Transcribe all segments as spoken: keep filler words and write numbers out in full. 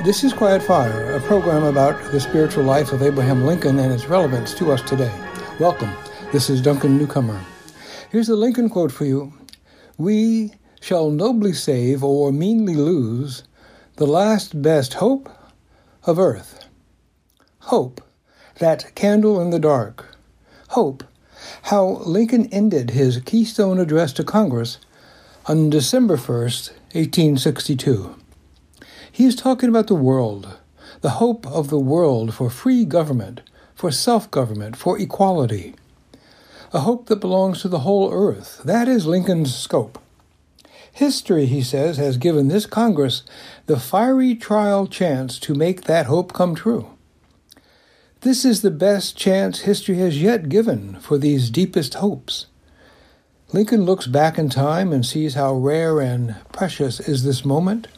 This is Quiet Fire, a program about the spiritual life of Abraham Lincoln and its relevance to us today. Welcome. This is Duncan Newcomer. Here's the Lincoln quote for you. "We shall nobly save or meanly lose the last best hope of earth." Hope, that candle in the dark. Hope, how Lincoln ended his Keystone Address to Congress on December first, eighteen sixty-two. He is talking about the world, the hope of the world for free government, for self-government, for equality. A hope that belongs to the whole earth. That is Lincoln's scope. History, he says, has given this Congress the fiery trial chance to make that hope come true. This is the best chance history has yet given for these deepest hopes. Lincoln looks back in time and sees how rare and precious is this moment.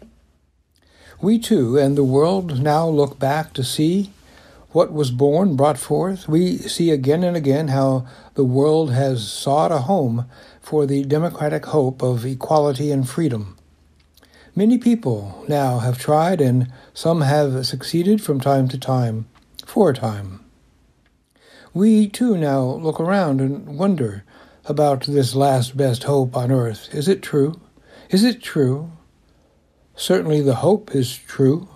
We too, and the world, now look back to see what was born, brought forth. We see again and again how the world has sought a home for the democratic hope of equality and freedom. Many people now have tried, and some have succeeded from time to time, for a time. We too now look around and wonder about this last best hope on earth. Is it true? Is it true? Certainly the hope is true.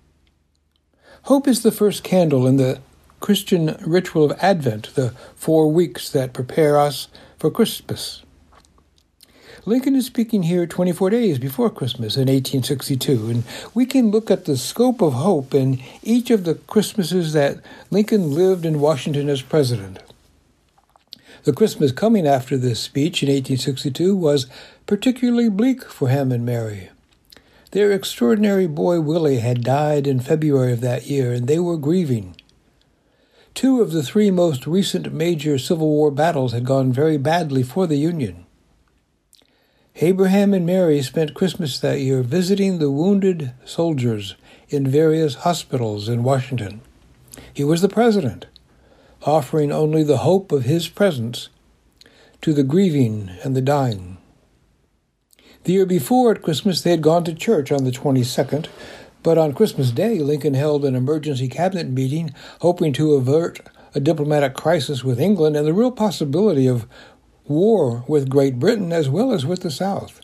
Hope is the first candle in the Christian ritual of Advent, the four weeks that prepare us for Christmas. Lincoln is speaking here twenty-four days before Christmas in eighteen sixty-two, and we can look at the scope of hope in each of the Christmases that Lincoln lived in Washington as president. The Christmas coming after this speech in eighteen sixty-two was particularly bleak for him and Mary. Their extraordinary boy Willie had died in February of that year, and they were grieving. Two of the three most recent major Civil War battles had gone very badly for the Union. Abraham and Mary spent Christmas that year visiting the wounded soldiers in various hospitals in Washington. He was the president, offering only the hope of his presence to the grieving and the dying. The year before, at Christmas, they had gone to church on the twenty-second, but on Christmas Day, Lincoln held an emergency cabinet meeting, hoping to avert a diplomatic crisis with England and the real possibility of war with Great Britain as well as with the South.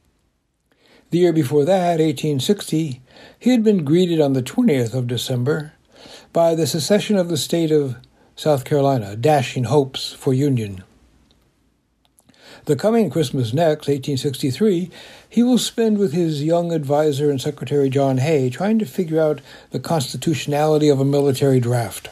The year before that, eighteen sixty, he had been greeted on the twentieth of December by the secession of the state of South Carolina, dashing hopes for union. The coming Christmas next, eighteen sixty-three, he will spend with his young advisor and Secretary John Hay trying to figure out the constitutionality of a military draft.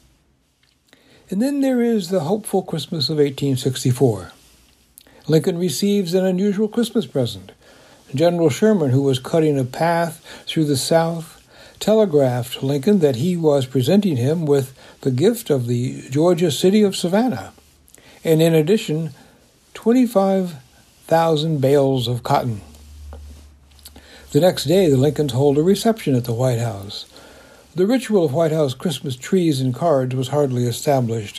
And then there is the hopeful Christmas of eighteen sixty-four. Lincoln receives an unusual Christmas present. General Sherman, who was cutting a path through the South, telegraphed Lincoln that he was presenting him with the gift of the Georgia city of Savannah, and in addition, twenty-five thousand bales of cotton. The next day, the Lincolns hold a reception at the White House. The ritual of White House Christmas trees and cards was hardly established.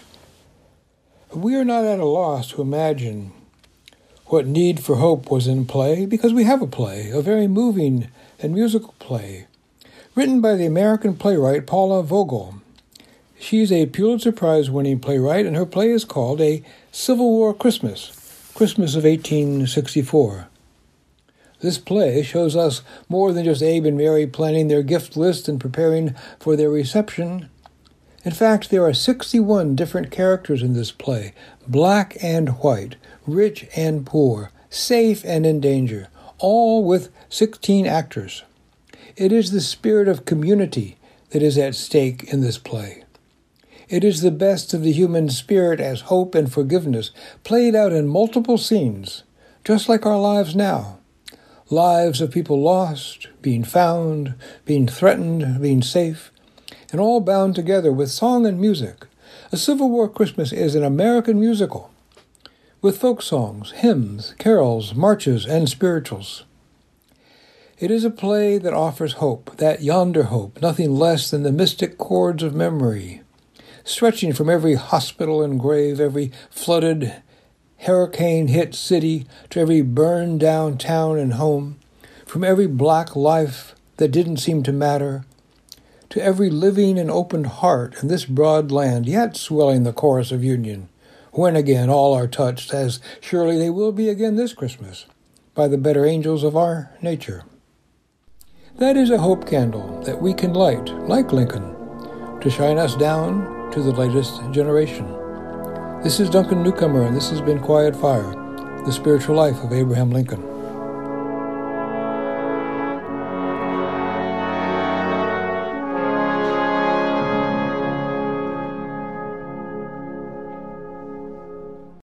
We are not at a loss to imagine what need for hope was in play, because we have a play, a very moving and musical play, written by the American playwright Paula Vogel. She's a Pulitzer Prize-winning playwright, and her play is called A Civil War Christmas, Christmas of eighteen sixty-four. This play shows us more than just Abe and Mary planning their gift list and preparing for their reception. In fact, there are sixty-one different characters in this play, black and white, rich and poor, safe and in danger, all with sixteen actors. It is the spirit of community that is at stake in this play. It is the best of the human spirit as hope and forgiveness, played out in multiple scenes, just like our lives now. Lives of people lost, being found, being threatened, being safe, and all bound together with song and music. A Civil War Christmas is an American musical, with folk songs, hymns, carols, marches, and spirituals. It is a play that offers hope, that yonder hope, nothing less than the mystic chords of memory, stretching from every hospital and grave, every flooded, hurricane-hit city to every burned-down town and home, from every black life that didn't seem to matter, to every living and opened heart in this broad land yet swelling the chorus of union, when again all are touched, as surely they will be again this Christmas, by the better angels of our nature. That is a hope candle that we can light, like Lincoln, to shine us down to the latest generation. This is Duncan Newcomer, and this has been Quiet Fire, the spiritual life of Abraham Lincoln.